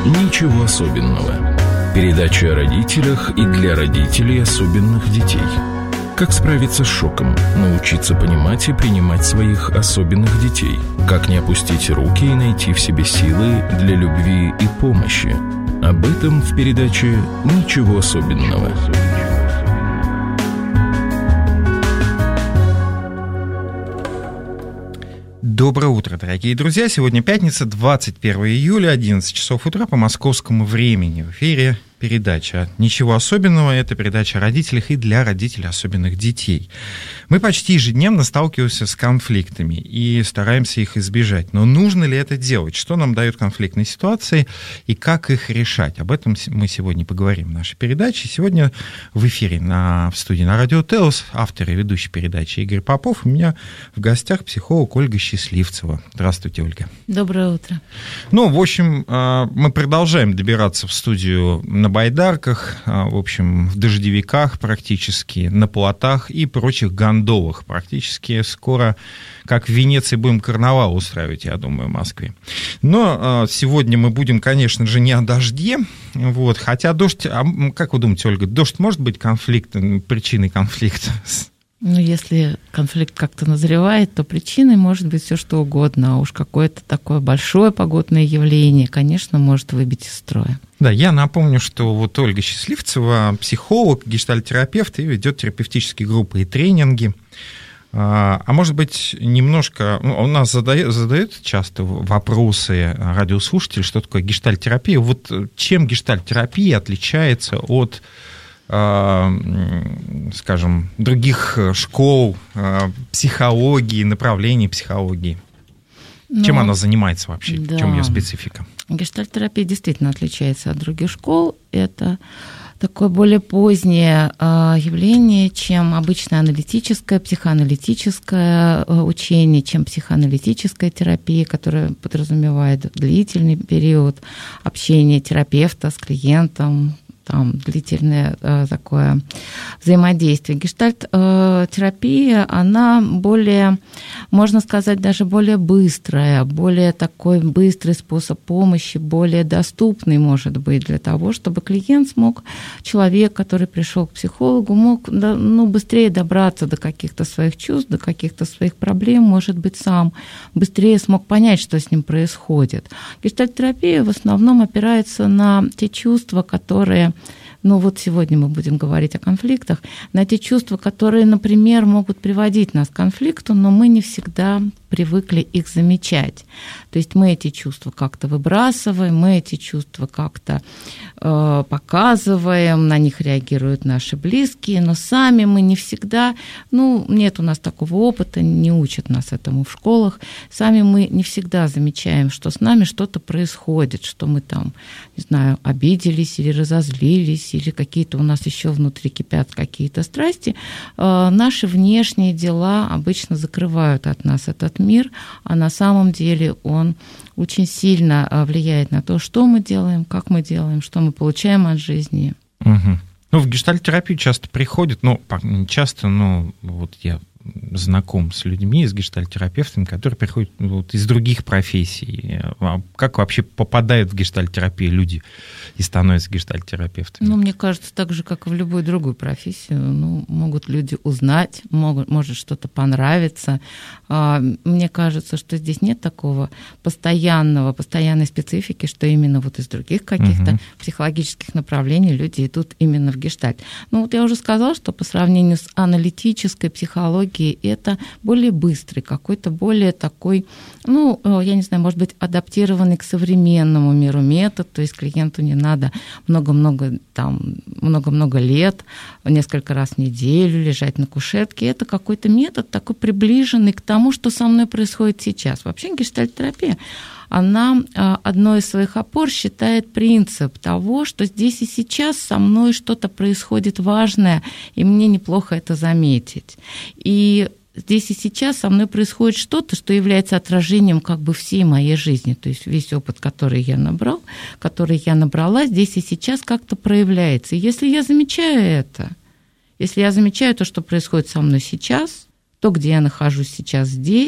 «Ничего особенного». Передача о родителях и для родителей особенных детей. Как справиться с шоком, научиться понимать и принимать своих особенных детей. Как не опустить руки и найти в себе силы для любви и помощи. Об этом в передаче «Ничего особенного». Доброе утро, дорогие друзья. Сегодня пятница, 21 июля, 11 часов утра по московскому времени. В эфире передача «Ничего особенного». Это передача о родителях и для родителей особенных детей. Мы почти ежедневно сталкиваемся с конфликтами и стараемся их избежать. Но нужно ли это делать? Что нам дают конфликтные ситуации и как их решать? Об этом мы сегодня поговорим в нашей передаче. Сегодня в эфире в студии на радио ТЭОС автор и ведущий передачи Игорь Попов. У меня в гостях психолог Ольга Счастливцева. Здравствуйте, Ольга. Доброе утро. В общем, мы продолжаем добираться в студию на байдарках, в общем, в дождевиках практически, на плотах и прочих гондолах. Практически скоро, как в Венеции, будем карнавал устраивать, я думаю, в Москве. Но сегодня мы будем, конечно же, не о дожде, хотя дождь, как вы думаете, Ольга, дождь может быть причиной конфликта? Если конфликт как-то назревает, то причиной может быть все что угодно, а уж какое-то такое большое погодное явление, конечно, может выбить из строя. Да, я напомню, что Ольга Счастливцева психолог, гештальт-терапевт и ведет терапевтические группы и тренинги. А может быть, немножко... У нас задают часто вопросы радиослушатели, что такое гештальт-терапия. Чем гештальт-терапия отличается от, скажем, других школ психологии, направлений психологии? Чем она занимается вообще? Да. В чем ее специфика? Гештальт-терапия действительно отличается от других школ. Это такое более позднее явление, чем обычное аналитическое, психоаналитическое учение, чем психоаналитическая терапия, которая подразумевает длительный период общения терапевта с клиентом, длительное такое взаимодействие. Гештальт-терапия, она более, можно сказать, даже более быстрая, более такой быстрый способ помощи, более доступный, может быть, для того, чтобы клиент человек, который пришел к психологу, мог быстрее добраться до каких-то своих чувств, до каких-то своих проблем, может быть, сам быстрее смог понять, что с ним происходит. Гештальт-терапия в основном опирается на те чувства, которые... сегодня мы будем говорить о конфликтах, на те чувства, которые, например, могут приводить нас к конфликту, но мы не всегда привыкли их замечать. То есть мы эти чувства как-то выбрасываем, мы эти чувства как-то показываем, на них реагируют наши близкие, но сами мы не всегда, нет у нас такого опыта, не учат нас этому в школах, сами мы не всегда замечаем, что с нами что-то происходит, что мы обиделись или разозлились, или какие-то у нас еще внутри кипят какие-то страсти. Наши внешние дела обычно закрывают от нас этот мир, а на самом деле он очень сильно влияет на то, что мы делаем, как мы делаем, что мы получаем от жизни. Угу. В гештальт-терапию часто приходят, не часто, я знаком с людьми, с гештальт-терапевтами, которые приходят из других профессий. Как вообще попадают в гештальт-терапию люди и становятся гештальт-терапевтами? Мне кажется, так же, как и в любую другую профессию, могут люди узнать, может что-то понравиться. Мне кажется, что здесь нет такого постоянной специфики, что именно из других каких-то психологических направлений люди идут именно в гештальт. Я уже сказала, что по сравнению с аналитической психологией это более быстрый, какой-то более такой, может быть, адаптированный к современному миру метод, то есть клиенту не надо много-много лет, несколько раз в неделю лежать на кушетке. Это какой-то метод такой приближенный к тому, что со мной происходит сейчас. Вообще гештальт-терапия, она одной из своих опор считает принцип того, что здесь и сейчас со мной что-то происходит важное, и мне неплохо это заметить. И здесь и сейчас со мной происходит что-то, что является отражением всей моей жизни. То есть весь опыт, который я набрала, здесь и сейчас как-то проявляется. И если я замечаю то, что происходит со мной сейчас, то, где я нахожусь сейчас здесь,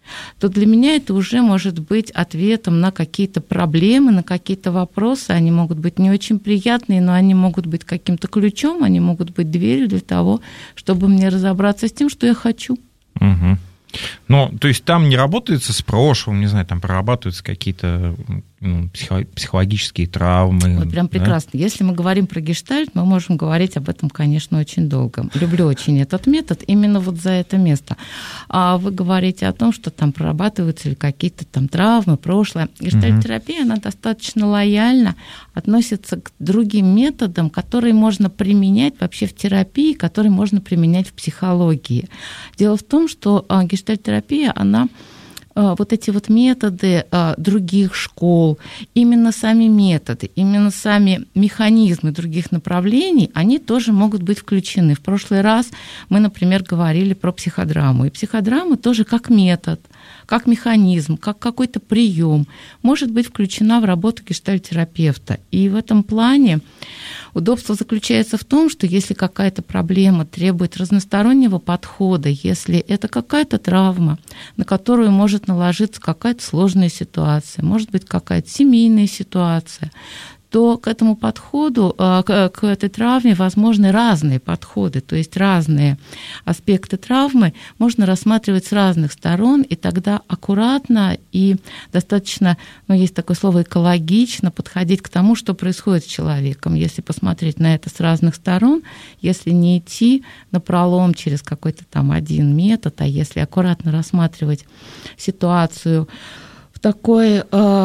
то для меня это уже может быть ответом на какие-то проблемы, на какие-то вопросы. Они могут быть не очень приятные, но они могут быть каким-то ключом, они могут быть дверью для того, чтобы мне разобраться с тем, что я хочу. Угу. Ну, то есть там не работается с прошлым, не знаю, там прорабатываются какие-то психологические травмы. Вот прям прекрасно. Да? Если мы говорим про гештальт, мы можем говорить об этом, конечно, очень долго. Люблю очень этот метод именно вот за это место. А вы говорите о том, что там прорабатываются ли какие-то там травмы, прошлое. Гештальт-терапия, она достаточно лояльно относится к другим методам, которые можно применять вообще в терапии, которые можно применять в психологии. Дело в том, что гештальт-терапия, она вот эти вот методы других школ, именно сами методы, именно сами механизмы других направлений, они тоже могут быть включены. В прошлый раз мы, например, говорили про психодраму. И психодрама тоже как метод, как механизм, как какой-то прием может быть включена в работу гештальт-терапевта. И в этом плане удобство заключается в том, что если какая-то проблема требует разностороннего подхода, если это какая-то травма, на которую может наложиться какая-то сложная ситуация, может быть, какая-то семейная ситуация, то к этому подходу, к этой травме возможны разные подходы, то есть разные аспекты травмы можно рассматривать с разных сторон, и тогда аккуратно и достаточно, есть такое слово, экологично подходить к тому, что происходит с человеком. Если посмотреть на это с разных сторон, если не идти напролом через какой-то там один метод, а если аккуратно рассматривать ситуацию в такой,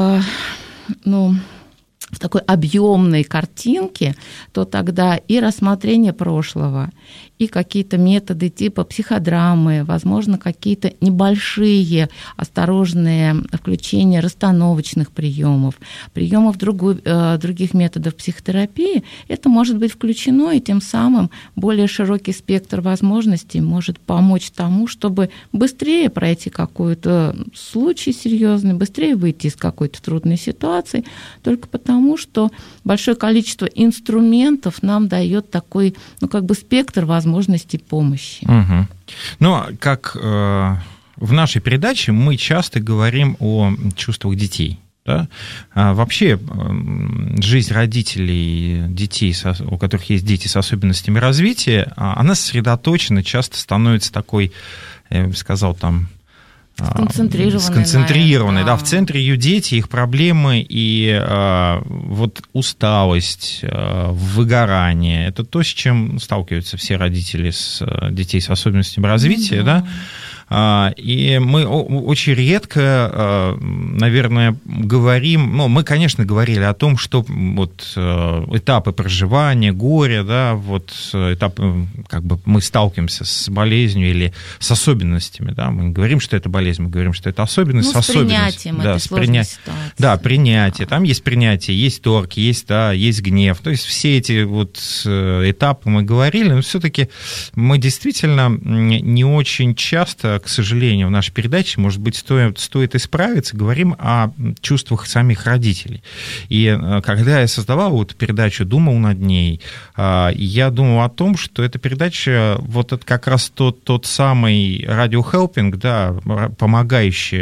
в такой объемной картинке, то тогда и рассмотрение прошлого, и какие-то методы типа психодрамы, возможно, какие-то небольшие осторожные включения расстановочных приемов других методов психотерапии, это может быть включено, и тем самым более широкий спектр возможностей может помочь тому, чтобы быстрее пройти какой-то случай серьезный, быстрее выйти из какой-то трудной ситуации, только потому, что большое количество инструментов нам дает такой, спектр возможностей помощи. Угу. Ну, как в нашей передаче мы часто говорим о чувствах детей. Да? Вообще жизнь родителей детей, у которых есть дети с особенностями развития, она сосредоточена, часто становится такой, я бы сказал, сконцентрированной, да, в центре ее дети, их проблемы и вот усталость, выгорание. Это то, с чем сталкиваются все родители детей с особенностями развития, да. И мы очень редко, наверное, говорим, мы, конечно, говорили о том, что вот этапы проживания, горя, да, вот этапы, мы сталкиваемся с болезнью или с особенностями, да, мы не говорим, что это болезнь, мы говорим, что это особенность, с принятием этой сложной ситуации. Да, принятие, там есть принятие, есть торг, есть гнев, то есть все эти вот этапы мы говорили, но все-таки мы действительно не очень часто, к сожалению, в нашей передаче, может быть, стоит исправиться, говорим о чувствах самих родителей. И когда я создавал эту передачу, думал над ней, я думал о том, что эта передача, вот это как раз тот самый радиохелпинг, да, помогающий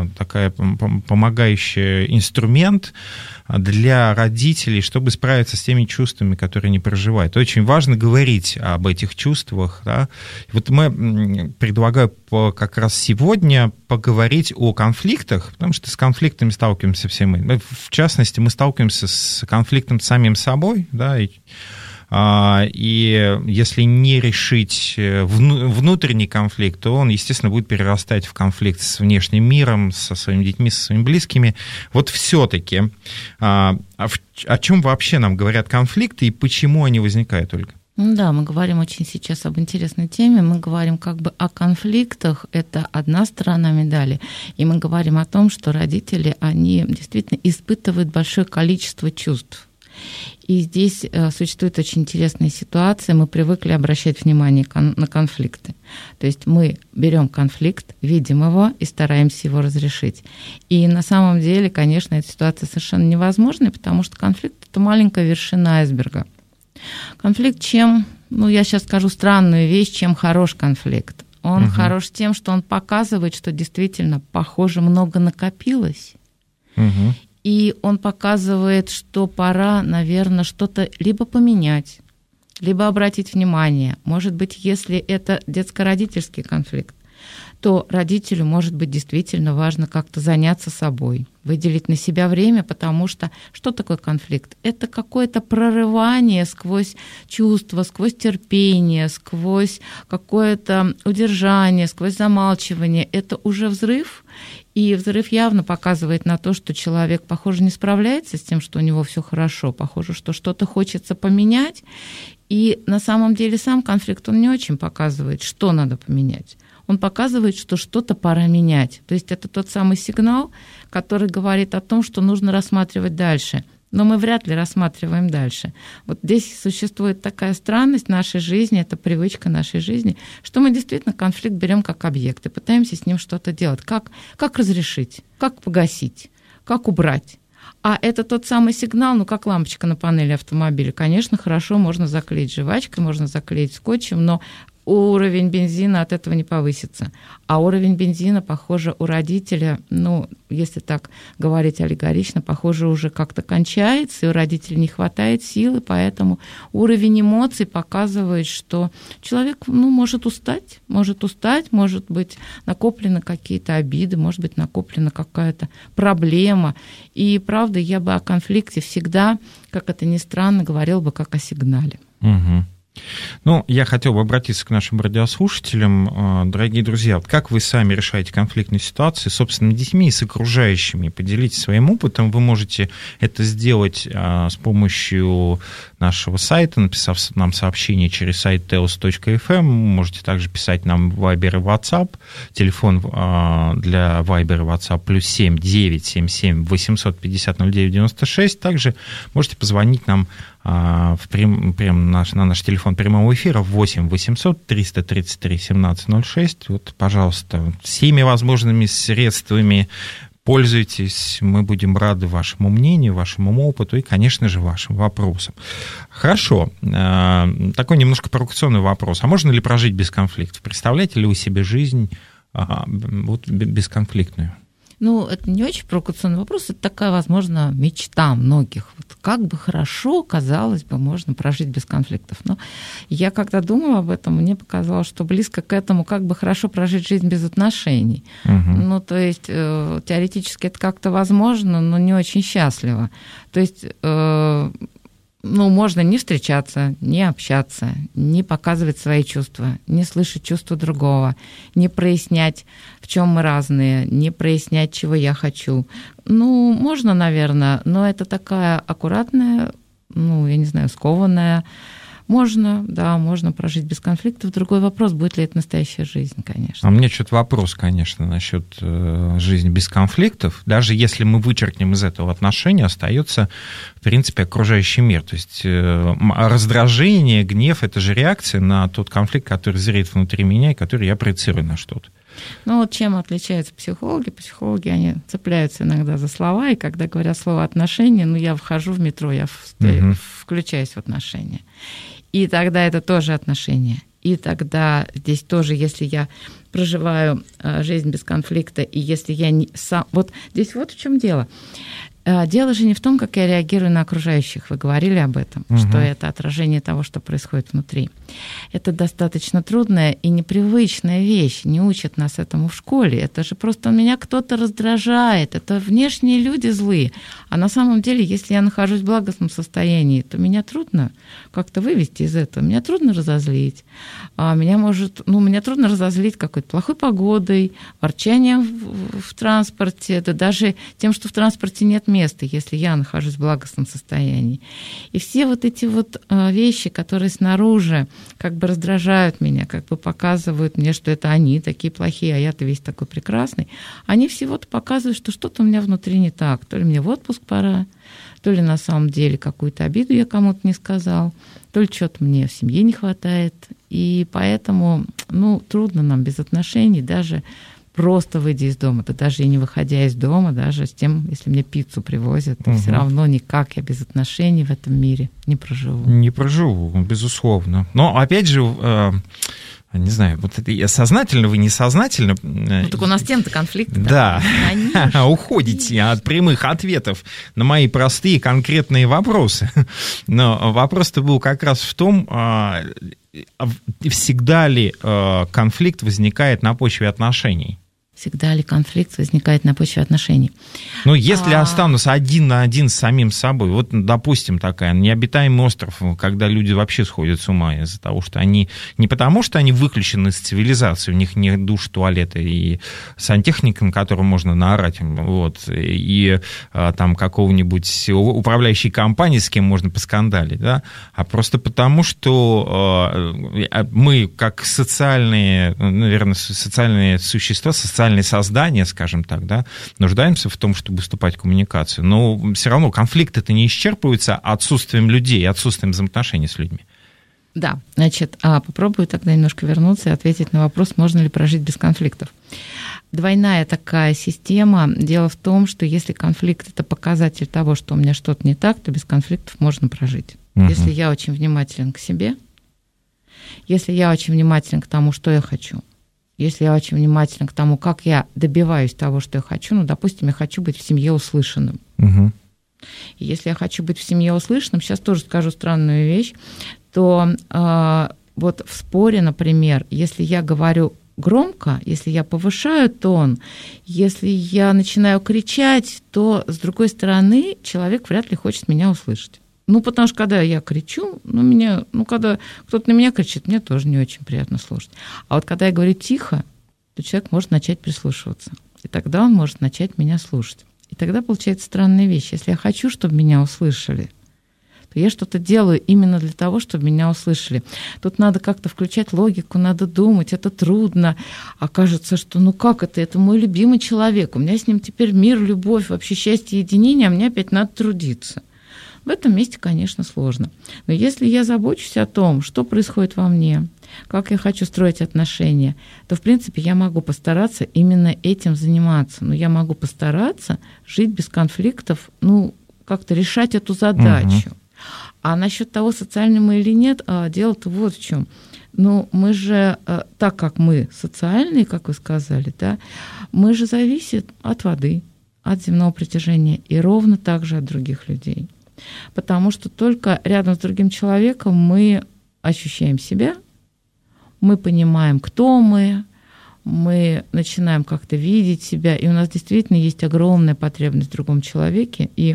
инструмент для родителей, чтобы справиться с теми чувствами, которые они проживают. Очень важно говорить об этих чувствах. Да. Вот мы предлагаю как раз сегодня поговорить о конфликтах, потому что с конфликтами сталкиваемся все мы. В частности, мы сталкиваемся с конфликтом с самим собой, да, и если не решить внутренний конфликт, то он, естественно, будет перерастать в конфликт с внешним миром, со своими детьми, со своими близкими. Вот все-таки о чем вообще нам говорят конфликты и почему они возникают, Ольга? Да, мы говорим очень сейчас об интересной теме, мы говорим о конфликтах, это одна сторона медали, и мы говорим о том, что родители, они действительно испытывают большое количество чувств. И здесь существует очень интересная ситуация. Мы привыкли обращать внимание на конфликты. То есть мы берем конфликт, видим его и стараемся его разрешить. И на самом деле, конечно, эта ситуация совершенно невозможна, потому что конфликт – это маленькая вершина айсберга. Конфликт я сейчас скажу странную вещь, чем хорош конфликт. Он хорош тем, что он показывает, что действительно, похоже, много накопилось. И он показывает, что пора, наверное, что-то либо поменять, либо обратить внимание. Может быть, если это детско-родительский конфликт, то родителю, может быть, действительно важно как-то заняться собой, выделить на себя время, потому что что такое конфликт? Это какое-то прорывание сквозь чувства, сквозь терпение, сквозь какое-то удержание, сквозь замалчивание. Это уже взрыв, и взрыв явно показывает на то, что человек, похоже, не справляется с тем, что у него все хорошо, похоже, что что-то хочется поменять, и на самом деле сам конфликт, он не очень показывает, что надо поменять. Он показывает, что что-то пора менять. То есть это тот самый сигнал, который говорит о том, что нужно рассматривать дальше. Но мы вряд ли рассматриваем дальше. Вот здесь существует такая странность нашей жизни, это привычка нашей жизни, что мы действительно конфликт берем как объект и пытаемся с ним что-то делать. Как разрешить, как погасить, как убрать. А это тот самый сигнал, как лампочка на панели автомобиля. Конечно, хорошо, можно заклеить жвачкой, можно заклеить скотчем, но уровень бензина от этого не повысится. А уровень бензина, похоже, у родителя, если так говорить аллегорично, похоже, уже как-то кончается, и у родителей не хватает силы, поэтому уровень эмоций показывает, что человек, может устать, может быть, накоплены какие-то обиды, может быть, накоплена какая-то проблема. И, правда, я бы о конфликте всегда, как это ни странно, говорила бы как о сигнале. Я хотел бы обратиться к нашим радиослушателям. Дорогие друзья, как вы сами решаете конфликтные ситуации с собственными детьми и с окружающими? Поделитесь своим опытом. Вы можете это сделать с помощью нашего сайта, написав нам сообщение через сайт teos.fm. Можете также писать нам в Viber и WhatsApp. Телефон для Viber и WhatsApp +7 977 850 0996. Также можете позвонить нам на наш телефон прямого эфира 8 800 333 1706. Вот, пожалуйста, всеми возможными средствами пользуйтесь. Мы будем рады вашему мнению, вашему опыту и, конечно же, вашим вопросам. Хорошо. Такой немножко провокационный вопрос. А можно ли прожить без конфликтов? Представляете ли вы себе жизнь бесконфликтную? Это не очень провокационный вопрос, это такая, возможно, мечта многих. Как бы хорошо, казалось бы, можно прожить без конфликтов. Но я когда думала об этом, мне показалось, что близко к этому, как бы хорошо прожить жизнь без отношений. То есть теоретически это как-то возможно, но не очень счастливо. То есть можно не встречаться, не общаться, не показывать свои чувства, не слышать чувства другого, не прояснять, в чем мы разные, не прояснять, чего я хочу. Можно, наверное, но это такая аккуратная, скованная. Можно прожить без конфликтов. Другой вопрос, будет ли это настоящая жизнь, конечно. А у меня что-то вопрос, конечно, насчет жизни без конфликтов. Даже если мы вычеркнем из этого отношения, остается, в принципе, окружающий мир. То есть раздражение, гнев – это же реакция на тот конфликт, который зреет внутри меня и который я проецирую на что-то. Чем отличаются психологи? Психологи, они цепляются иногда за слова, и когда говорят слово «отношения», я вхожу в метро, я включаюсь в отношения. И тогда это тоже отношения. И тогда здесь тоже, если я проживаю жизнь без конфликта, и если я не сам... Здесь в чем дело. Дело же не в том, как я реагирую на окружающих. Вы говорили об этом, что это отражение того, что происходит внутри. Это достаточно трудная и непривычная вещь. Не учат нас этому в школе. Это же просто меня кто-то раздражает. Это внешние люди злые. А на самом деле, если я нахожусь в благостном состоянии, то меня трудно как-то вывести из этого. Меня трудно разозлить. Меня трудно разозлить какой-то плохой погодой, ворчанием в транспорте, да даже тем, что в транспорте нет места, если я нахожусь в благостном состоянии. И все эти вещи, которые снаружи как бы раздражают меня, как бы показывают мне, что это они такие плохие, а я-то весь такой прекрасный, они всего-то показывают, что что-то у меня внутри не так. То ли мне в отпуск пора, то ли на самом деле какую-то обиду я кому-то не сказал, то ли что-то мне в семье не хватает. И поэтому, трудно нам без отношений, даже просто выйдя из дома, да даже и не выходя из дома, даже с тем, если мне пиццу привозят, все равно никак я без отношений в этом мире не проживу. Не проживу, безусловно. Но, опять же, не знаю, вот это сознательно вы, несознательно... Ну, так у нас тем-то конфликт. Да, уходите от прямых ответов на мои простые конкретные вопросы. Но вопрос-то был как раз в том, всегда ли конфликт возникает на почве отношений. Всегда ли конфликт возникает на почве отношений? Ну, если останусь один на один с самим собой, вот, допустим, такая необитаемый остров, когда люди вообще сходят с ума из-за того, что они... Не потому, что они выключены из цивилизации, у них нет душ, туалета и сантехника, на котором можно наорать, вот, и там какого-нибудь управляющей компании, с кем можно поскандалить, да, а просто потому, что мы, как социальные, наверное, социальные существа, социальные создания, скажем так, да, нуждаемся в том, чтобы вступать в коммуникацию. Но все равно конфликты-то не исчерпываются отсутствием людей, отсутствием взаимоотношений с людьми. Да, значит, попробую тогда немножко вернуться и ответить на вопрос, можно ли прожить без конфликтов. Двойная такая система. Дело в том, что если конфликт – это показатель того, что у меня что-то не так, то без конфликтов можно прожить. Если я очень внимателен к себе, если я очень внимателен к тому, что я хочу, если я очень внимателен к тому, как я добиваюсь того, что я хочу, ну, допустим, я хочу быть в семье услышанным. И если я хочу быть в семье услышанным, сейчас тоже скажу странную вещь, то вот в споре, например, если я говорю громко, если я повышаю тон, если я начинаю кричать, то, с другой стороны, человек вряд ли хочет меня услышать. Ну, потому что, когда я кричу, когда кто-то на меня кричит, мне тоже не очень приятно слушать. А вот когда я говорю тихо, то человек может начать прислушиваться. И тогда он может начать меня слушать. И тогда получается странная вещь. Если я хочу, чтобы меня услышали, то я что-то делаю именно для того, чтобы меня услышали. Тут надо как-то включать логику, надо думать, это трудно. А кажется, что как это мой любимый человек, у меня с ним теперь мир, любовь, вообще счастье, единение, а мне опять надо трудиться. В этом месте, конечно, сложно. Но если я забочусь о том, что происходит во мне, как я хочу строить отношения, то, в принципе, я могу постараться именно этим заниматься. Но я могу постараться жить без конфликтов, как-то решать эту задачу. А насчет того, социальны мы или нет, дело-то вот в чем. Мы же, так как мы социальные, как вы сказали, да, мы же зависим от воды, от земного притяжения и ровно так же от других людей. Потому что только рядом с другим человеком мы ощущаем себя, мы понимаем, кто мы начинаем как-то видеть себя, и у нас действительно есть огромная потребность в другом человеке, и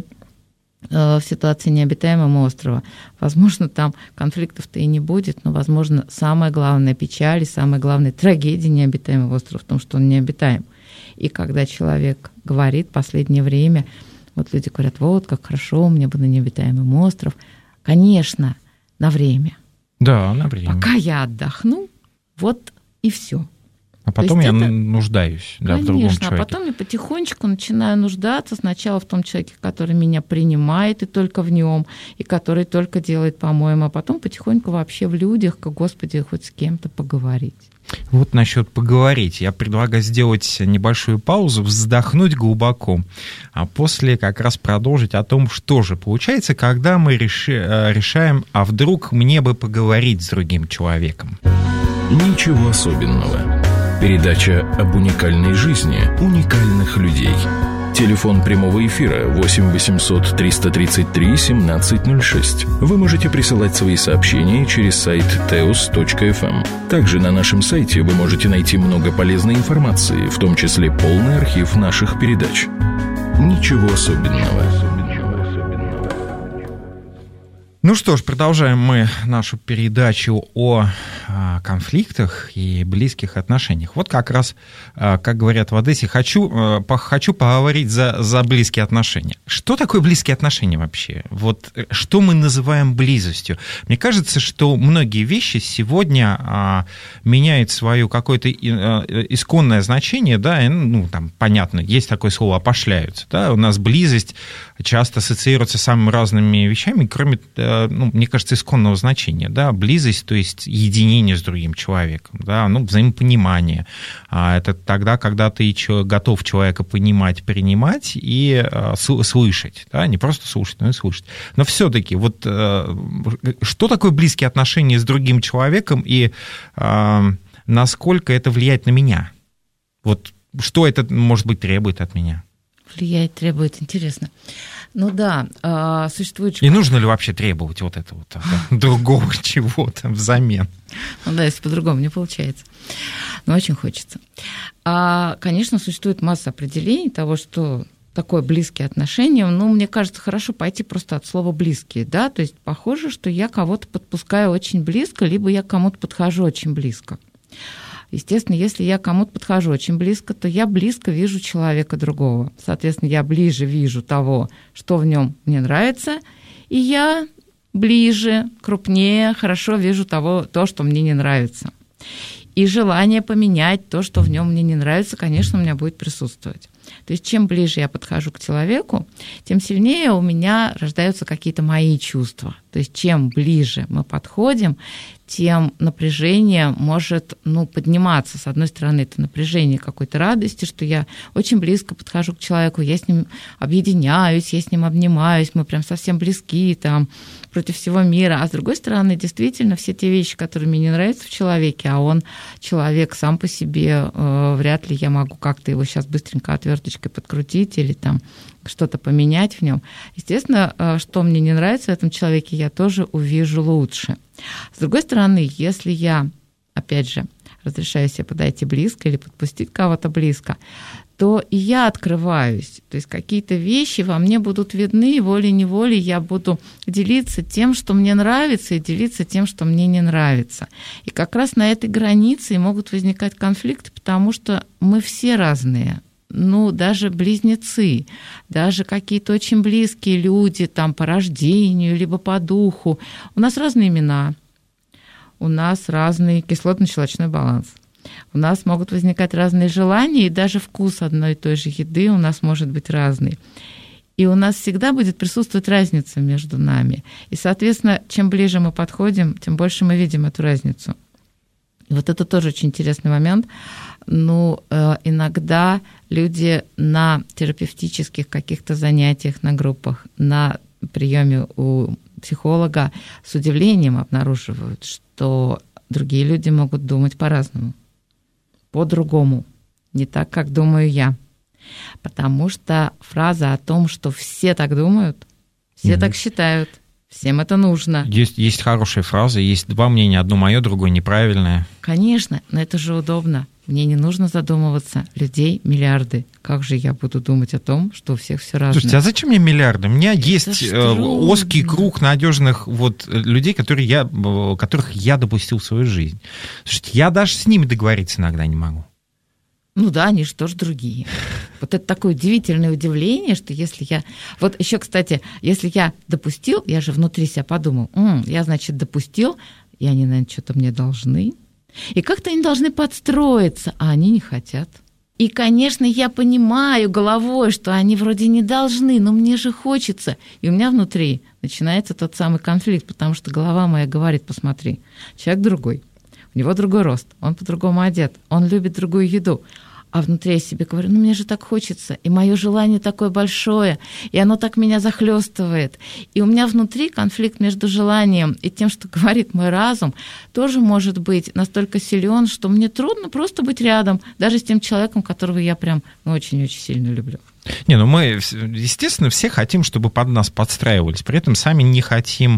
в ситуации необитаемого острова, возможно, там конфликтов-то и не будет, но, возможно, самая главная печаль и самая главная трагедия необитаемого острова в том, что он необитаем. И когда человек говорит в последнее время, вот люди говорят, вот как хорошо, мне бы на необитаемый остров. Конечно, на время. Да, на время. Пока я отдохну, вот и все. А потом я нуждаюсь в другом человеке. А потом я потихонечку начинаю нуждаться сначала в том человеке, который меня принимает, и только в нем, и который только делает, по-моему, а потом потихоньку вообще в людях, как, Господи, хоть с кем-то поговорить. Вот насчет поговорить. Я предлагаю сделать небольшую паузу, вздохнуть глубоко, а после как раз продолжить о том, что же получается, когда мы решаем, а вдруг мне бы поговорить с другим человеком. Ничего особенного. Передача об уникальной жизни уникальных людей. Телефон прямого эфира 8 800 333 1706. Вы можете присылать свои сообщения через сайт teos.fm. Также на нашем сайте вы можете найти много полезной информации, в том числе полный архив наших передач. Ничего особенного. Ну что ж, продолжаем мы нашу передачу о конфликтах и близких отношениях. Вот как раз, как говорят в Одессе, хочу поговорить за близкие отношения. Что такое близкие отношения вообще? Вот что мы называем близостью? Мне кажется, что многие вещи сегодня меняют свое какое-то исконное значение, да, там, понятно, есть такое слово «опошляются», да, у нас близость часто ассоциируется с самыми разными вещами, кроме, мне кажется, исконного значения, да, близость, то есть единение с другим человеком, да, взаимопонимание. Это тогда, когда ты готов человека понимать, принимать и слышать, да, не просто слушать, но и слышать. Но все-таки вот что такое близкие отношения с другим человеком и насколько это влияет на меня? Вот что это, может быть, требует от меня? Влияет, требует, интересно. Ну да, существует... И нужно ли вообще требовать вот это вот другого чего-то взамен? Ну да, если по-другому не получается. Но очень хочется. Конечно, существует масса определений того, что такое близкие отношения. Ну, мне кажется, хорошо пойти просто от слова «близкие», да, то есть похоже, что я кого-то подпускаю очень близко, либо я к кому-то подхожу очень близко. Естественно, если я кому-то подхожу очень близко, то я близко вижу человека другого. Соответственно, я ближе вижу того, что в нем мне нравится, и я ближе, крупнее, хорошо вижу то, что мне не нравится. И желание поменять то, что в нем мне не нравится, конечно, у меня будет присутствовать. То есть чем ближе я подхожу к человеку, тем сильнее у меня рождаются какие-то мои чувства. То есть чем ближе мы подходим, тем напряжение может подниматься. С одной стороны, это напряжение какой-то радости, что я очень близко подхожу к человеку, я с ним объединяюсь, я с ним обнимаюсь, мы прям совсем близки там, против всего мира. А с другой стороны, действительно, все те вещи, которые мне не нравятся в человеке, а он человек сам по себе, вряд ли я могу как-то его сейчас быстренько отверточкой подкрутить или там что-то поменять в нем. Естественно, что мне не нравится в этом человеке, я тоже увижу лучше. С другой стороны, если я, опять же, разрешаю себе подойти близко или подпустить кого-то близко, то и я открываюсь. То есть какие-то вещи во мне будут видны, волей-неволей я буду делиться тем, что мне нравится, и делиться тем, что мне не нравится. И как раз на этой границе и могут возникать конфликты, потому что мы все разные. Даже близнецы, даже какие-то очень близкие люди там по рождению, либо по духу. У нас разные имена, у нас разный кислотно-щелочной баланс. У нас могут возникать разные желания, и даже вкус одной и той же еды у нас может быть разный. И у нас всегда будет присутствовать разница между нами. И, соответственно, чем ближе мы подходим, тем больше мы видим эту разницу. И вот это тоже очень интересный момент. Иногда люди на терапевтических каких-то занятиях, на группах, на приеме у психолога с удивлением обнаруживают, что другие люди могут думать по-разному, по-другому, не так, как думаю я. Потому что фраза о том, что все так думают, все так считают, всем это нужно. Есть хорошая фраза, есть два мнения, одно мое, другое неправильное. Конечно, но это же удобно. Мне не нужно задумываться. Людей миллиарды. Как же я буду думать о том, что у всех все разное? Слушайте, а зачем мне миллиарды? У меня есть узкий круг надежных людей, которых я допустил в свою жизнь. Слушайте, я даже с ними договориться иногда не могу. Да, они же тоже другие. Вот это такое удивительное удивление, что если я... Вот еще, кстати, если я допустил, я же внутри себя подумал, я, значит, допустил, и они, наверное, что-то мне должны. И как-то они должны подстроиться, а они не хотят. И, конечно, я понимаю головой, что они вроде не должны, но мне же хочется. И у меня внутри начинается тот самый конфликт, потому что голова моя говорит, посмотри, человек другой. У него другой рост, он по-другому одет, он любит другую еду. А внутри я себе говорю, мне же так хочется, и мое желание такое большое, и оно так меня захлестывает. И у меня внутри конфликт между желанием и тем, что говорит мой разум, тоже может быть настолько силен, что мне трудно просто быть рядом, даже с тем человеком, которого я прям очень-очень сильно люблю. Мы, естественно, все хотим, чтобы под нас подстраивались, при этом сами не хотим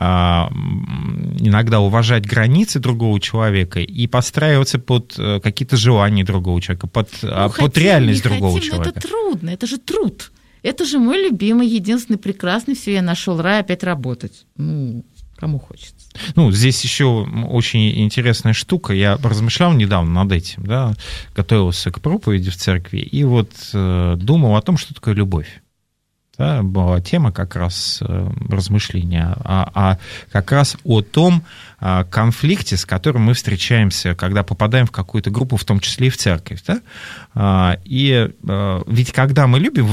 иногда уважать границы другого человека и подстраиваться под какие-то желания другого человека, под реальность другого человека. Это трудно, это же труд. Это же мой любимый, единственный, прекрасный, все, я нашел рай, опять работать. Кому хочется. Здесь еще очень интересная штука. Я размышлял недавно над этим, готовился к проповеди в церкви, и думал о том, что такое любовь. Была тема как раз размышления, как раз о том конфликте, с которым мы встречаемся, когда попадаем в какую-то группу, в том числе и в церковь. И ведь когда мы любим,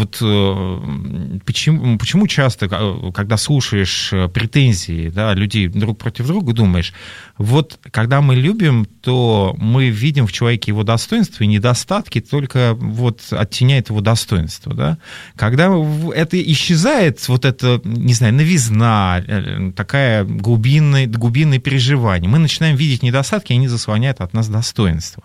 почему часто, когда слушаешь претензии людей друг против друга, думаешь, когда мы любим, то мы видим в человеке его достоинства, и недостатки только оттеняет его достоинство. Когда это вот исчезает вот эта, не знаю, новизна, такая глубинные переживания. Мы начинаем видеть недостатки, и они заслоняют от нас достоинства.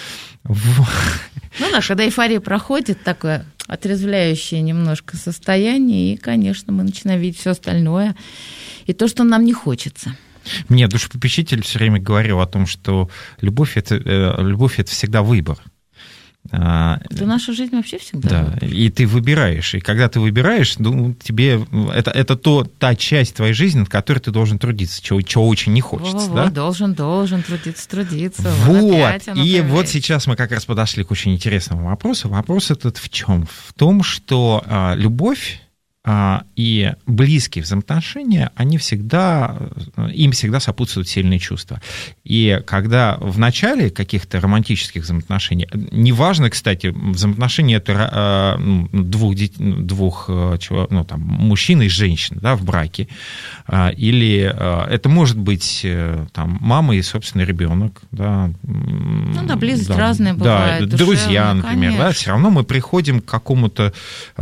Ну да, когда эйфория проходит, такое отрезвляющее немножко состояние, и, конечно, мы начинаем видеть все остальное, и то, что нам не хочется. Мне душепопечитель все время говорил о том, что любовь это всегда выбор. Да, наша жизнь вообще всегда выбор. И ты выбираешь. И когда ты выбираешь, тебе это та часть твоей жизни, над которой ты должен трудиться, чего очень не хочется. Да? Должен трудиться. Вот. И вот сейчас мы как раз подошли к очень интересному вопросу. Вопрос этот в чем? В том, что любовь и близкие взаимоотношения, им всегда сопутствуют сильные чувства. И когда в начале каких-то романтических взаимоотношений, неважно, кстати, взаимоотношения это двух мужчин и женщин, да, в браке, или это может быть там, мама и собственный ребенок, да, близость разная бывает, друзья, например, да, все равно мы приходим к какому-то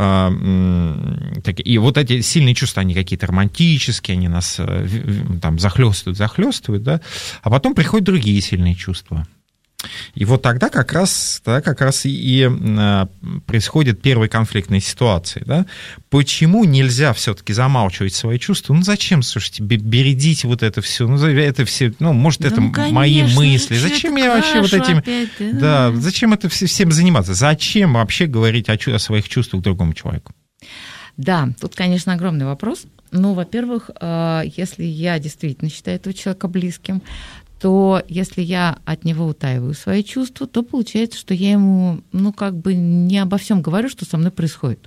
и вот эти сильные чувства, они какие-то романтические, они нас там захлёстывают, да, а потом приходят другие сильные чувства. И вот тогда как раз и происходит первые конфликтные ситуации. Да? Почему нельзя все-таки замалчивать свои чувства? Зачем, слушайте, бередить вот это все? Это все, может, это конечно, мои мысли. Зачем я вообще вот этим... Опять, да, зачем это всем заниматься? Зачем вообще говорить о своих чувствах другому человеку? Да, тут, конечно, огромный вопрос. Во-первых, если я действительно считаю этого человека близким, то если я от него утаиваю свои чувства, то получается, что я ему, не обо всем говорю, что со мной происходит.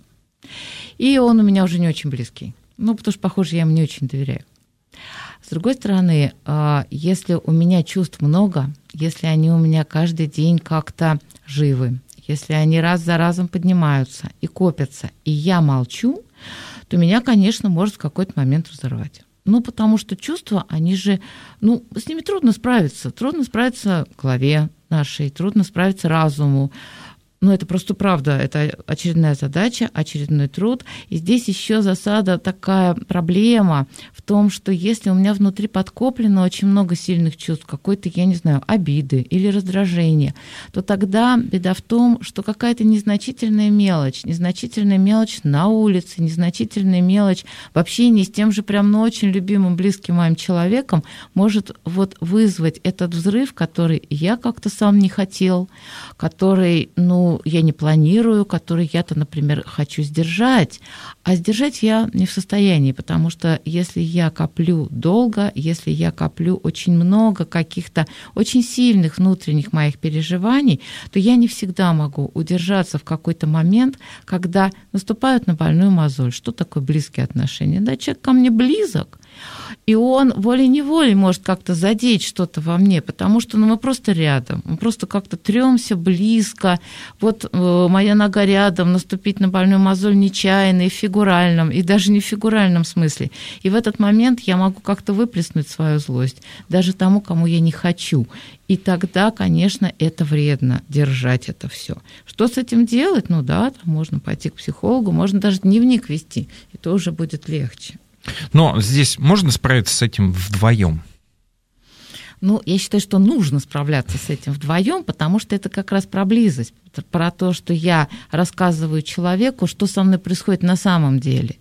И он у меня уже не очень близкий. Потому что, похоже, я ему не очень доверяю. С другой стороны, если у меня чувств много, если они у меня каждый день как-то живы, если они раз за разом поднимаются и копятся, и я молчу, то меня, конечно, может в какой-то момент разорвать. Потому что чувства, они же, с ними трудно справиться голове нашей, трудно справиться разуму. Это просто правда, это очередная задача, очередной труд. И здесь еще засада, такая проблема в том, что если у меня внутри подкоплено очень много сильных чувств, какой-то, я не знаю, обиды или раздражения, то тогда беда в том, что какая-то незначительная мелочь на улице, незначительная мелочь в общении с тем же прям очень любимым, близким моим человеком может вызвать этот взрыв, который я как-то сам не хотел, который, я не планирую, который я-то, например, хочу сдержать. А сдержать я не в состоянии, потому что если я коплю долго, если я коплю очень много каких-то очень сильных внутренних моих переживаний, то я не всегда могу удержаться в какой-то момент, когда наступают на больную мозоль. Что такое близкие отношения? Да, человек ко мне близок, и он волей-неволей может как-то задеть что-то во мне, потому что мы просто рядом, мы просто как-то трёмся близко. Моя нога рядом, наступить на больную мозоль нечаянно и в фигуральном, и даже не в фигуральном смысле. И в этот момент я могу как-то выплеснуть свою злость даже тому, кому я не хочу. И тогда, конечно, это вредно держать это все. Что с этим делать? Там можно пойти к психологу, можно даже дневник вести, и то уже будет легче. Но здесь можно справиться с этим вдвоем? Я считаю, что нужно справляться с этим вдвоем, потому что это как раз про близость, про то, что я рассказываю человеку, что со мной происходит на самом деле.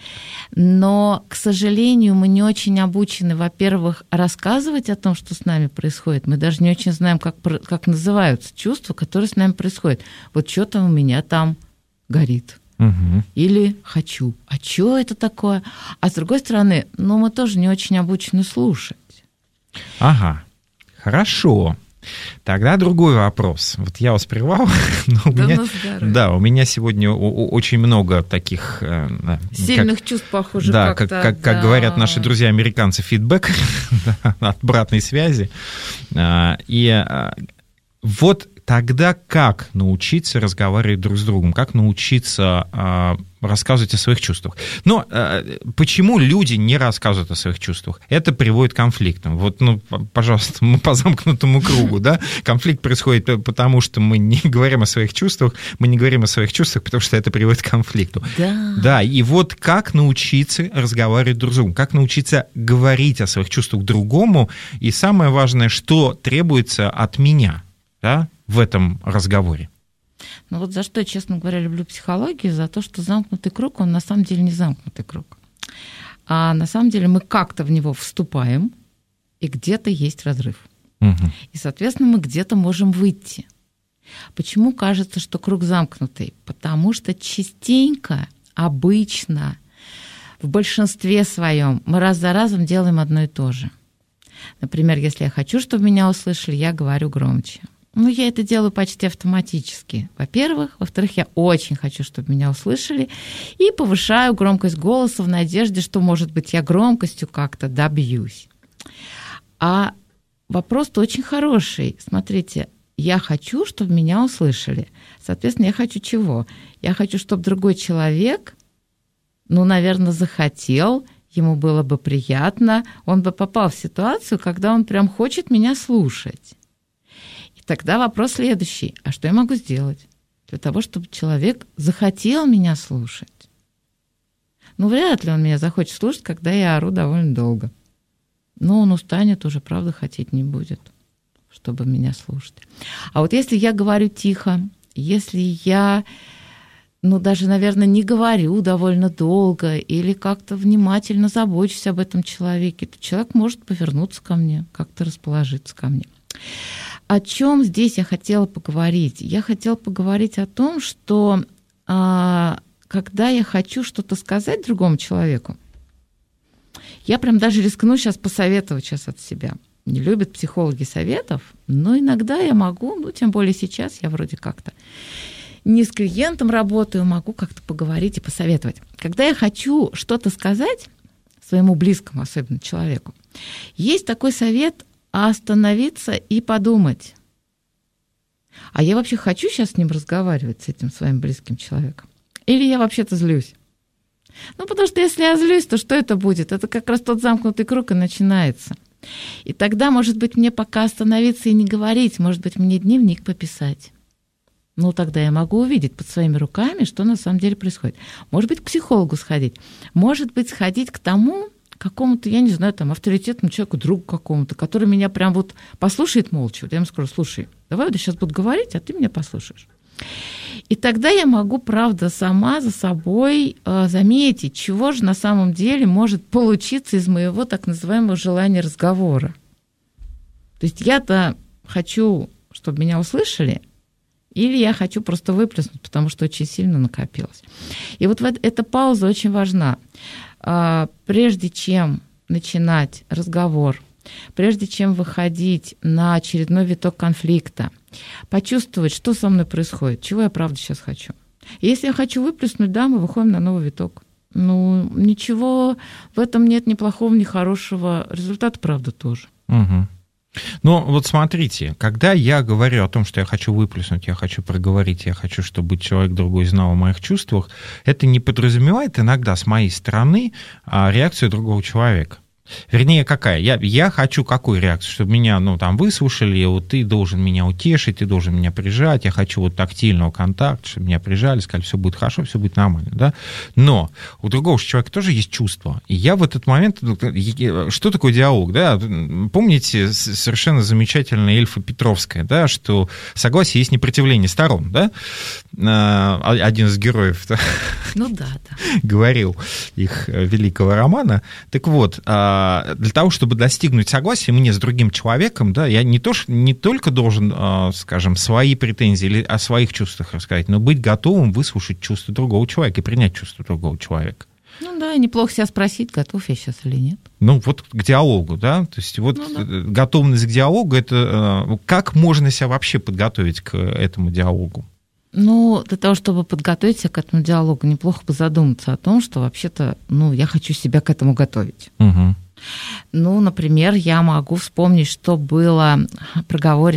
Но, к сожалению, мы не очень обучены, во-первых, рассказывать о том, что с нами происходит. Мы даже не очень знаем, как называются чувства, которые с нами происходят. Что-то у меня там горит. Угу. Или хочу. А что это такое? А с другой стороны, мы тоже не очень обучены слушать. Ага, хорошо. Тогда другой вопрос. Я вас прервал, но у меня сегодня очень много таких... Сильных чувств, похоже, да, как говорят наши друзья-американцы, фидбэк от обратной связи. И тогда как научиться разговаривать друг с другом, как научиться рассказывать о своих чувствах? Но почему люди не рассказывают о своих чувствах? Это приводит к конфликтам. Вот, пожалуйста, мы по замкнутому кругу, да? Конфликт происходит потому, что мы не говорим о своих чувствах, потому что это приводит к конфликту. Да, и вот как научиться разговаривать друг с другом, как научиться говорить о своих чувствах другому, и самое важное, что требуется от меня, да, в этом разговоре. Ну вот за что я, честно говоря, люблю психологию, за то, что замкнутый круг, он на самом деле не замкнутый круг. А на самом деле мы как-то в него вступаем, и где-то есть разрыв. Угу. И, соответственно, мы где-то можем выйти. Почему кажется, что круг замкнутый? Потому что частенько, обычно, в большинстве своем мы раз за разом делаем одно и то же. Например, если я хочу, чтобы меня услышали, я говорю громче. Я это делаю почти автоматически, во-первых. Во-вторых, я очень хочу, чтобы меня услышали, и повышаю громкость голоса в надежде, что, может быть, я громкостью как-то добьюсь. А вопрос-то очень хороший. Смотрите, я хочу, чтобы меня услышали. Соответственно, я хочу чего? Я хочу, чтобы другой человек, наверное, захотел, ему было бы приятно, он бы попал в ситуацию, когда он прям хочет меня слушать. Тогда вопрос следующий. А что я могу сделать для того, чтобы человек захотел меня слушать? Вряд ли он меня захочет слушать, когда я ору довольно долго. Но он устанет уже, правда, хотеть не будет, чтобы меня слушать. А вот если я говорю тихо, если я, даже, наверное, не говорю довольно долго или как-то внимательно забочусь об этом человеке, то человек может повернуться ко мне, как-то расположиться ко мне. О чем здесь я хотела поговорить? Я хотела поговорить о том, что когда я хочу что-то сказать другому человеку, я прям даже рискну сейчас посоветовать от себя. Не любят психологи советов, но иногда я могу, тем более сейчас я вроде как-то не с клиентом работаю, могу как-то поговорить и посоветовать. Когда я хочу что-то сказать своему близкому, особенно человеку, есть такой совет – остановиться и подумать. А я вообще хочу сейчас с ним разговаривать, с этим своим близким человеком? Или я вообще-то злюсь? Потому что если я злюсь, то что это будет? Это как раз тот замкнутый круг и начинается. И тогда, может быть, мне пока остановиться и не говорить, может быть, мне дневник пописать. Тогда я могу увидеть под своими руками, что на самом деле происходит. Может быть, к психологу сходить. Может быть, сходить к тому, какому-то, я не знаю, авторитетному человеку, другу какому-то, который меня прям послушает молча. Я ему скажу: слушай, давай я сейчас буду говорить, а ты меня послушаешь. И тогда я могу, правда, сама за собой заметить, чего же на самом деле может получиться из моего так называемого желания разговора. То есть я-то хочу, чтобы меня услышали, или я хочу просто выплеснуть, потому что очень сильно накопилось. И вот эта пауза очень важна. Прежде чем начинать разговор, прежде чем выходить на очередной виток конфликта, почувствовать, что со мной происходит, чего я правда сейчас хочу. И если я хочу выплеснуть, да, мы выходим на новый виток. Ничего в этом нет ни плохого, ни хорошего. Результат, правда, тоже. Угу. Вот смотрите, когда я говорю о том, что я хочу выплеснуть, я хочу проговорить, я хочу, чтобы человек другой знал о моих чувствах, это не подразумевает иногда с моей стороны реакцию другого человека. Вернее, какая? Я хочу какую реакцию? Чтобы меня, выслушали, ты должен меня утешить, ты должен меня прижать, я хочу тактильного контакта, чтобы меня прижали, сказали, все будет хорошо, все будет нормально, да? Но у другого человека тоже есть чувства. И я в этот момент... Что такое диалог, да? Помните совершенно замечательная Эльфа Петровская, да, что согласие есть непротивление сторон, да? Один из героев говорил их великого романа. Так вот, для того, чтобы достигнуть согласия мне с другим человеком, да, я не только должен, скажем, свои претензии или о своих чувствах рассказать, но быть готовым выслушать чувства другого человека и принять чувства другого человека. Неплохо себя спросить, готов я сейчас или нет. К диалогу, да, то есть готовность к диалогу, это как можно себя вообще подготовить к этому диалогу? Для того, чтобы подготовить себя к этому диалогу, неплохо бы задуматься о том, что вообще-то, я хочу себя к этому готовить. Угу. Например, я могу вспомнить, что было проговорено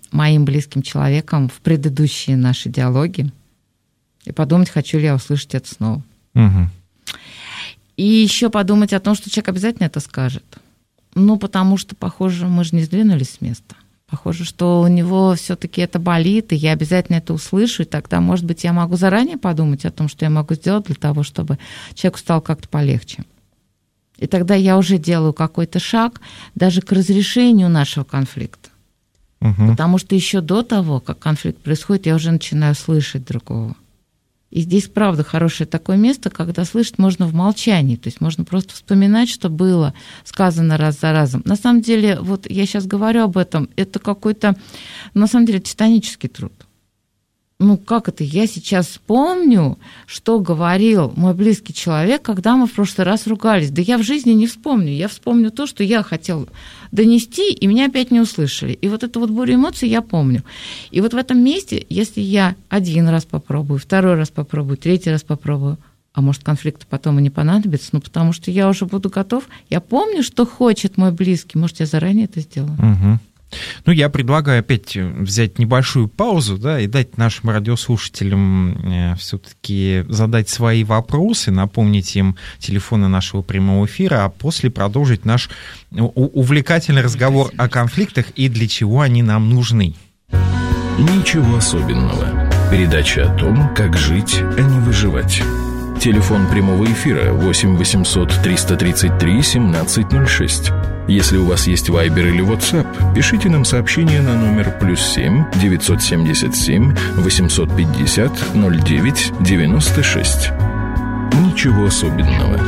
моим близким человеком в предыдущие наши диалоги и подумать, хочу ли я услышать это снова. Угу. И еще подумать о том, что человек обязательно это скажет. Ну, потому что, похоже, мы же не сдвинулись с места. Похоже, что у него все-таки это болит, и я обязательно это услышу, и тогда, может быть, я могу заранее подумать о том, что я могу сделать для того, чтобы человеку стало как-то полегче. И тогда я уже делаю какой-то шаг даже к разрешению нашего конфликта. Угу. Потому что еще до того, как конфликт происходит, я уже начинаю слышать другого. И здесь, правда, хорошее такое место, когда слышать можно в молчании, то есть можно просто вспоминать, что было сказано раз за разом. На самом деле, вот я сейчас говорю об этом, это какой-то, на самом деле, титанический труд. Ну, как это? Я сейчас помню, что говорил мой близкий человек, когда мы в прошлый раз ругались. Да я в жизни не вспомню. Я вспомню то, что я хотел донести, и меня опять не услышали. И вот эту вот бурю эмоций я помню. И вот в этом месте, если я один раз попробую, второй раз попробую, третий раз попробую, а может, конфликта потом и не понадобится, ну, потому что я уже буду готов. Я помню, что хочет мой близкий. Может, я заранее это сделаю. Угу. Ну, я предлагаю опять взять небольшую паузу, да, и дать нашим радиослушателям все-таки задать свои вопросы, напомнить им телефоны нашего прямого эфира, а после продолжить наш увлекательный разговор о конфликтах и для чего они нам нужны. Ничего особенного. Передача о том, как жить, а не выживать. Телефон прямого эфира 8 800 333 1706. Если у вас есть Viber или WhatsApp, пишите нам сообщение на номер +7 977 850 09 96. Ничего особенного.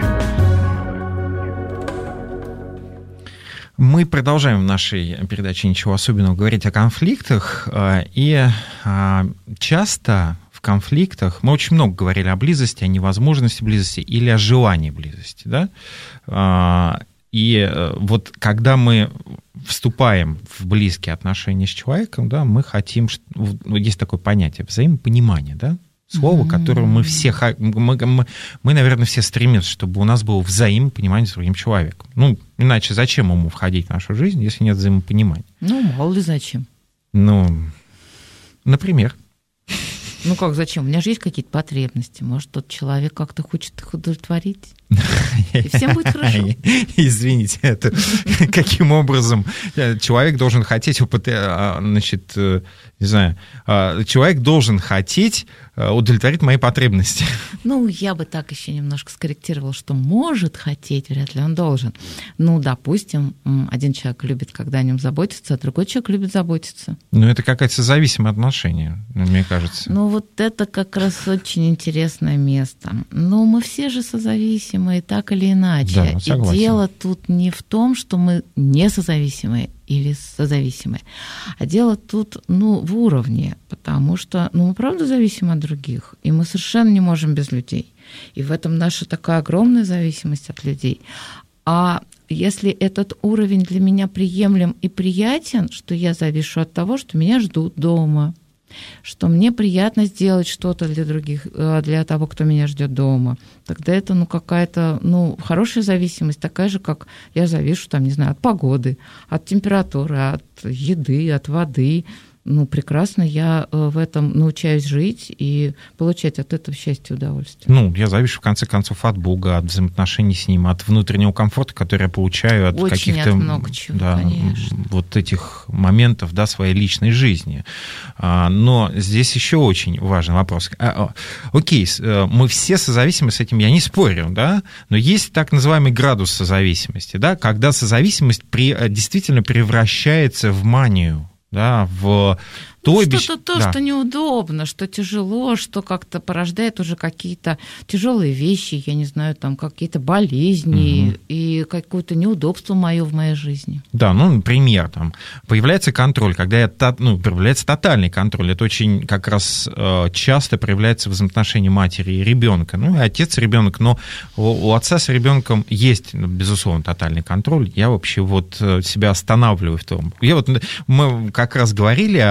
Мы продолжаем в нашей передаче «Ничего особенного» говорить о конфликтах, и часто в конфликтах мы очень много говорили о близости, о невозможности близости или о желании близости, да? И вот когда мы вступаем в близкие отношения с человеком, да, мы хотим, есть такое понятие взаимопонимание, да? Слово, которое мы все, мы, наверное, все стремимся, чтобы у нас было взаимопонимание с другим человеком. Ну, иначе зачем ему входить в нашу жизнь, если нет взаимопонимания? Ну, мало ли зачем. Ну, например. Ну как, зачем? У меня же есть какие-то потребности. Может, тот человек как-то хочет их удовлетворить? И всем будет хорошо. Извините, это каким образом человек должен хотеть, значит, не знаю, человек должен хотеть удовлетворить мои потребности. Ну, я бы так еще немножко скорректировала, что может хотеть, вряд ли он должен. Ну, допустим, один человек любит, когда о нем заботятся, а другой человек любит заботиться. Ну, это какое-то созависимое отношение, мне кажется. Ну, вот это как раз очень интересное место. Ну, мы все же созависимые, так или иначе. Да, согласен. И дело тут не в том, что мы не созависимые или созависимые, а дело тут, ну, в уровне, потому что, ну, мы правда зависим от других, и мы совершенно не можем без людей. И в этом наша такая огромная зависимость от людей. А если этот уровень для меня приемлем и приятен, что я завишу от того, что меня ждут дома, что мне приятно сделать что-то для других, для того, кто меня ждет дома, тогда это, ну, какая-то, ну, хорошая зависимость, такая же, как я завишу, там, не знаю, от погоды, от температуры, от еды, от воды. Ну, прекрасно, я в этом научаюсь жить и получать от этого счастье и удовольствие. Ну, я завишу, в конце концов, от Бога, от взаимоотношений с Ним, от внутреннего комфорта, который я получаю от очень каких-то... От много чего, да, конечно. Вот этих моментов, да, своей личной жизни. Но здесь еще очень важный вопрос. Окей, мы все созависимы, с этим я не спорю, да, но есть так называемый градус созависимости, да, когда созависимость действительно превращается в манию, да, в то, что неудобно, что тяжело, что как-то порождает уже какие-то тяжелые вещи, я не знаю, там какие-то болезни и какое-то неудобство мое в моей жизни. Да, ну, например, там появляется контроль, когда проявляется тотальный контроль. Это очень как раз часто проявляется в взаимоотношении матери и ребенка. Ну, и отец и ребенок, но у отца с ребенком есть, безусловно, тотальный контроль. Я вообще вот себя останавливаю в том. Мы как раз говорили о том,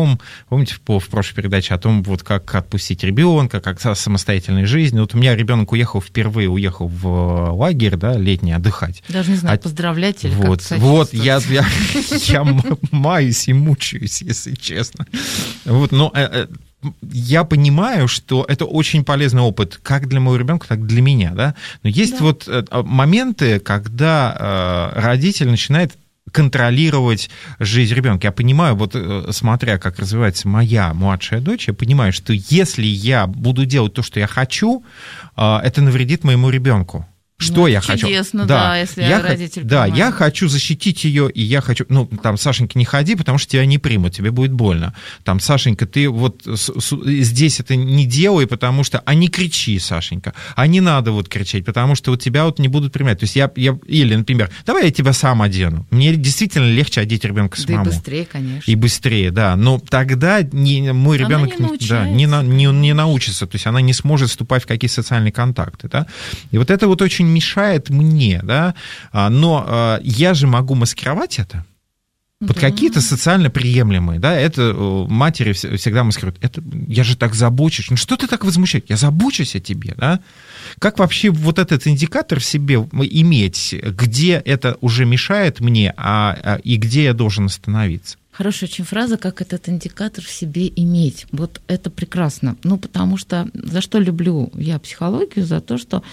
том, помните, в прошлой передаче о том, вот как отпустить ребенка, как самостоятельной жизни. Вот у меня ребенок впервые уехал в лагерь, да, летний, отдыхать. Даже не знаю, поздравлять или вот, как-то вот, я маюсь и мучаюсь, если честно. Вот, но я понимаю, что это очень полезный опыт как для моего ребенка, так и для меня, да. Но есть вот моменты, когда родитель начинает контролировать жизнь ребенка. Я понимаю, вот смотря как развивается моя младшая дочь, я понимаю, что если я буду делать то, что я хочу, это навредит моему ребенку. Что я хочу? Чудесно, да, если родитель Да, понимает. я хочу защитить ее, и я хочу... Ну, там, Сашенька, не ходи, потому что тебя не примут, тебе будет больно. Там, Сашенька, ты вот здесь это не делай, потому что... А не кричи, Сашенька. А не надо вот кричать, потому что вот тебя вот не будут принимать. То есть я... Или, например, давай я тебя сам одену. Мне действительно легче одеть ребенка самому. Да и быстрее, конечно. И быстрее, да. Но тогда мой ребенок не научится. То есть она не сможет вступать в какие-то социальные контакты, да. И вот это вот очень мешает мне, да, но я же могу маскировать это под какие-то социально приемлемые, да, это матери всегда маскируют. Это я же так забочусь. Ну что ты так возмущаешь? Я забочусь о тебе, да. Как вообще вот этот индикатор в себе иметь, где это уже мешает мне, и где я должен остановиться? Хорошая очень фраза, как этот индикатор в себе иметь. Вот это прекрасно. Ну, потому что за что люблю я психологию? За то, что,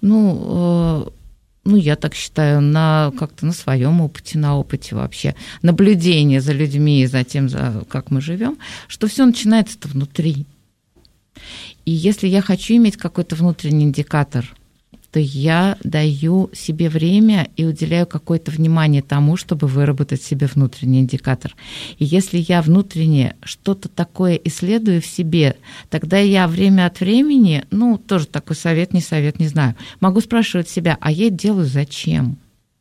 я так считаю, как-то на своем опыте, на опыте вообще наблюдения за людьми и за тем, как мы живем, что все начинается-то внутри. И если я хочу иметь какой-то внутренний индикатор, то я даю себе время и уделяю какое-то внимание тому, чтобы выработать себе внутренний индикатор. И если я внутренне что-то такое исследую в себе, тогда я время от времени, тоже такой совет, не знаю, могу спрашивать себя, а я это делаю зачем?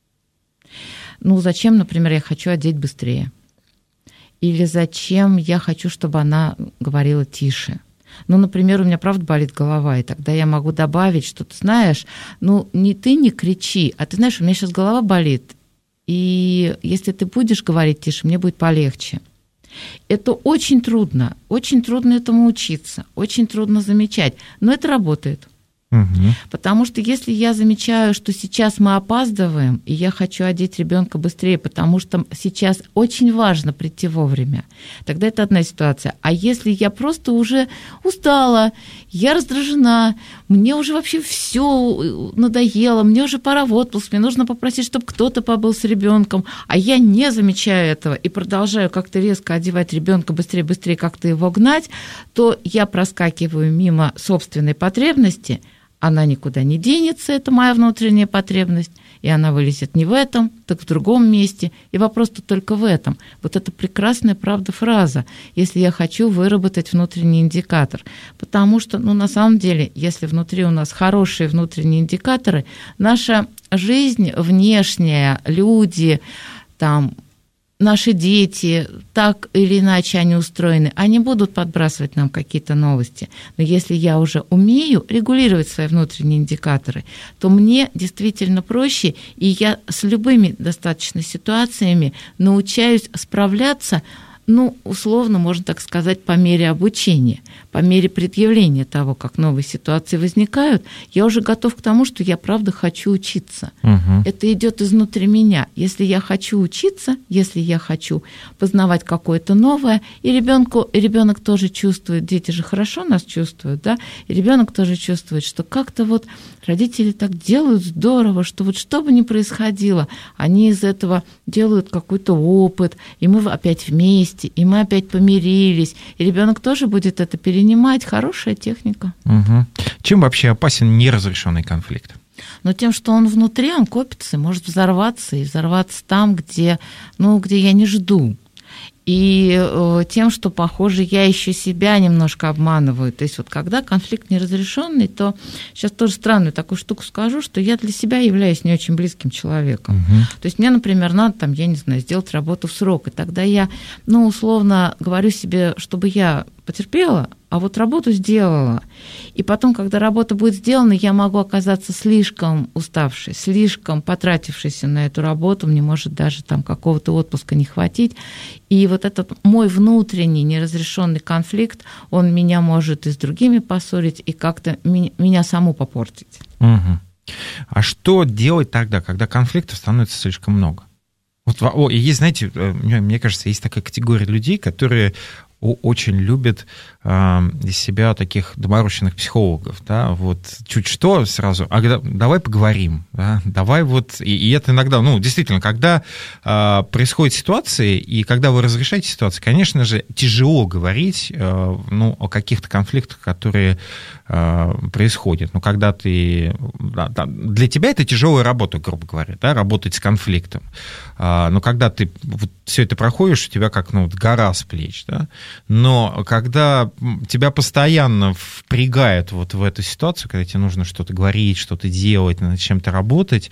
Зачем, например, я хочу одеть быстрее? Или зачем я хочу, чтобы она говорила тише? Например, у меня правда болит голова, и тогда я могу добавить, что ты знаешь, не ты не кричи, а ты знаешь, у меня сейчас голова болит, и если ты будешь говорить тише, мне будет полегче. Это очень трудно этому учиться, очень трудно замечать, но это работает. Потому что если я замечаю, что сейчас мы опаздываем, и я хочу одеть ребенка быстрее, потому что сейчас очень важно прийти вовремя, тогда это одна ситуация. А если я просто уже устала, я раздражена, мне уже вообще все надоело, мне уже пора в отпуск, мне нужно попросить, чтобы кто-то побыл с ребенком, а я не замечаю этого и продолжаю как-то резко одевать ребенка быстрее как-то его гнать, то я проскакиваю мимо собственной потребности. Она никуда не денется, это моя внутренняя потребность, и она вылезет не в этом, так в другом месте, и вопрос-то только в этом. Вот это прекрасная, правда, фраза, если я хочу выработать внутренний индикатор. Потому что, на самом деле, если внутри у нас хорошие внутренние индикаторы, наша жизнь внешняя, люди, наши дети, так или иначе они устроены, они будут подбрасывать нам какие-то новости. Но если я уже умею регулировать свои внутренние индикаторы, то мне действительно проще, и я с любыми достаточно ситуациями научаюсь справляться, условно, можно так сказать, по мере обучения, по мере предъявления того, как новые ситуации возникают, я уже готов к тому, что я правда хочу учиться. Это идет изнутри меня. Если я хочу учиться, если я хочу познавать какое-то новое, и ребенок тоже чувствует, дети же хорошо нас чувствуют, да, и ребенок тоже чувствует, что как-то вот родители так делают здорово, что вот что бы ни происходило, они из этого делают какой-то опыт, и мы опять вместе, и мы опять помирились, и ребенок тоже будет это перенимать. Хорошая техника. Чем вообще опасен неразрешенный конфликт? Но тем, что он внутри, он копится, может взорваться, и взорваться там, где я не жду. И тем, что, похоже, я еще себя немножко обманываю. То есть вот когда конфликт неразрешенный, то сейчас тоже странную такую штуку скажу, что я для себя являюсь не очень близким человеком. То есть мне, например, надо, сделать работу в срок. И тогда я, условно говорю себе, чтобы я потерпела, а вот работу сделала. И потом, когда работа будет сделана, я могу оказаться слишком уставшей, слишком потратившейся на эту работу, мне может даже там какого-то отпуска не хватить. И вот этот мой внутренний неразрешенный конфликт, он меня может и с другими поссорить, и как-то меня саму попортить. Угу. А что делать тогда, когда конфликтов становится слишком много? Вот, есть, знаете, мне кажется, есть такая категория людей, которые очень любят из себя таких доморощенных психологов, да, вот чуть что сразу, давай поговорим, да, давай вот, и это иногда, действительно, когда происходят ситуации, и когда вы разрешаете ситуацию, конечно же, тяжело говорить, о каких-то конфликтах, которые происходят, когда ты, для тебя это тяжелая работа, грубо говоря, да, работать с конфликтом, но когда ты вот все это проходишь, у тебя как, гора с плеч, да, но когда тебя постоянно впрягают вот в эту ситуацию, когда тебе нужно что-то говорить, что-то делать, над чем-то работать,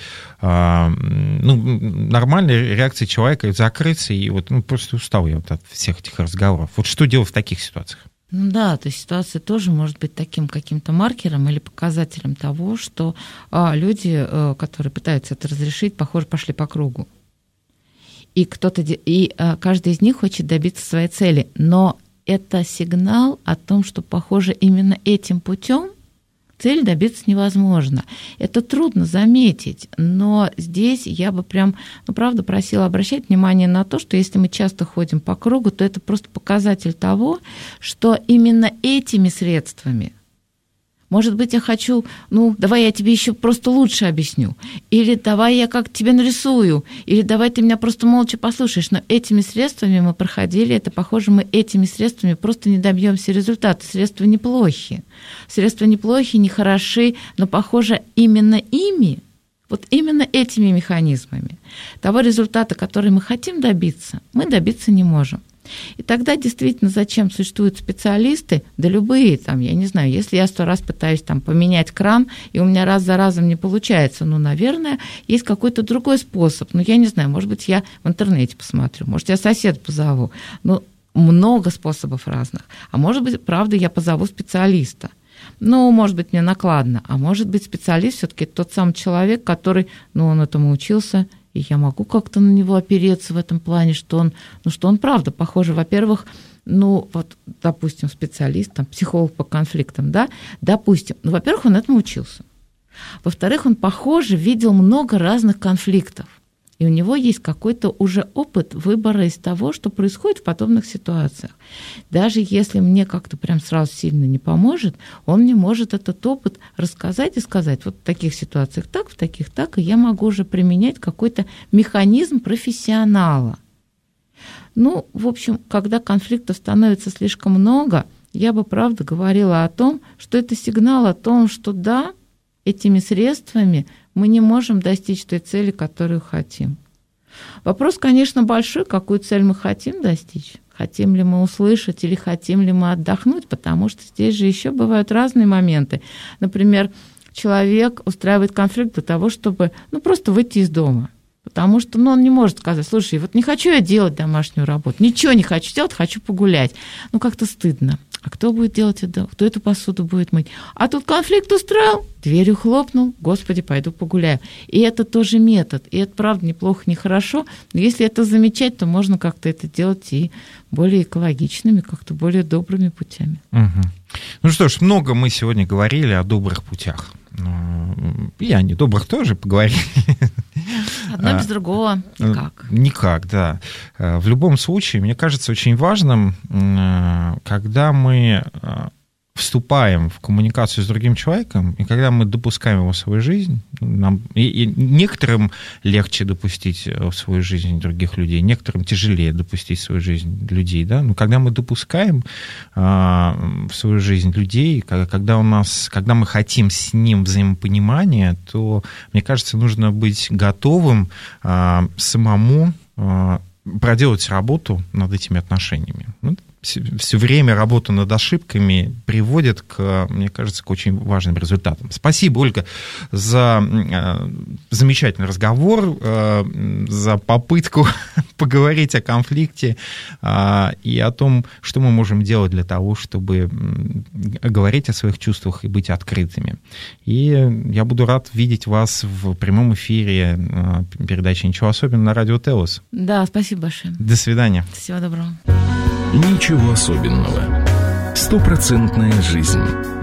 нормальная реакция человека — закрыться и просто устал я от всех этих разговоров. Вот что делать в таких ситуациях? Да, то есть ситуация тоже может быть таким каким-то маркером или показателем того, что люди, которые пытаются это разрешить, похоже, пошли по кругу. И каждый из них хочет добиться своей цели, но это сигнал о том, что, похоже, именно этим путем цель добиться невозможно. Это трудно заметить, но здесь я бы правда просила обращать внимание на то, что если мы часто ходим по кругу, то это просто показатель того, что именно этими средствами, может быть, я хочу, давай я тебе еще просто лучше объясню, или давай я как тебе нарисую, или давай ты меня просто молча послушаешь. Но этими средствами мы проходили, это похоже, мы этими средствами просто не добьемся результата. Средства неплохи, не хороши, но, похоже, именно ими, вот именно этими механизмами того результата, который мы хотим добиться, мы добиться не можем. И тогда действительно зачем существуют специалисты, да любые, я не знаю, если я 100 раз пытаюсь поменять кран, и у меня раз за разом не получается, наверное, есть какой-то другой способ, я не знаю, может быть, я в интернете посмотрю, может, я соседа позову, много способов разных, а может быть, правда, я позову специалиста. Может быть, мне накладно, а может быть, специалист все-таки тот самый человек, который, он этому учился, и я могу как-то на него опереться в этом плане, что он правда, похоже, во-первых, допустим, специалист, психолог по конфликтам, да, допустим, во-первых, он этому учился. Во-вторых, он, похоже, видел много разных конфликтов. И у него есть какой-то уже опыт выбора из того, что происходит в подобных ситуациях. Даже если мне как-то прям сразу сильно не поможет, он мне может этот опыт рассказать и сказать, вот в таких ситуациях так, в таких так, и я могу уже применять какой-то механизм профессионала. В общем, когда конфликтов становится слишком много, я бы, правда, говорила о том, что это сигнал о том, что да, этими средствами мы не можем достичь той цели, которую хотим. Вопрос, конечно, большой, какую цель мы хотим достичь. Хотим ли мы услышать или хотим ли мы отдохнуть, потому что здесь же еще бывают разные моменты. Например, человек устраивает конфликт для того, чтобы просто выйти из дома. Потому что он не может сказать, слушай, вот не хочу я делать домашнюю работу, ничего не хочу делать, хочу погулять. Как-то стыдно. А кто будет делать это? Кто эту посуду будет мыть? А тут конфликт устроил, дверью хлопнул, господи, пойду погуляю. И это тоже метод. И это, правда, неплохо, нехорошо. Но если это замечать, то можно как-то это делать и более экологичными, как-то более добрыми путями. Угу. Что ж, много мы сегодня говорили о добрых путях. И о недобрых тоже поговорили. Одно без другого никак. Никак, да. В любом случае, мне кажется очень важным, когда мы вступаем в коммуникацию с другим человеком, и когда мы допускаем его в свою жизнь, и некоторым легче допустить в свою жизнь других людей, некоторым тяжелее допустить в свою жизнь людей, да, но когда мы допускаем в свою жизнь людей, когда мы хотим с ним взаимопонимания, то, мне кажется, нужно быть готовым самому проделать работу над этими отношениями. все время работа над ошибками приводит, мне кажется, к очень важным результатам. Спасибо, Ольга, за замечательный разговор, за попытку поговорить о конфликте и о том, что мы можем делать для того, чтобы говорить о своих чувствах и быть открытыми. И я буду рад видеть вас в прямом эфире передачи «Ничего особенного» на радио ТЕЛОС. Да, спасибо большое. До свидания. Всего доброго. Ничего особенного. 100% жизнь.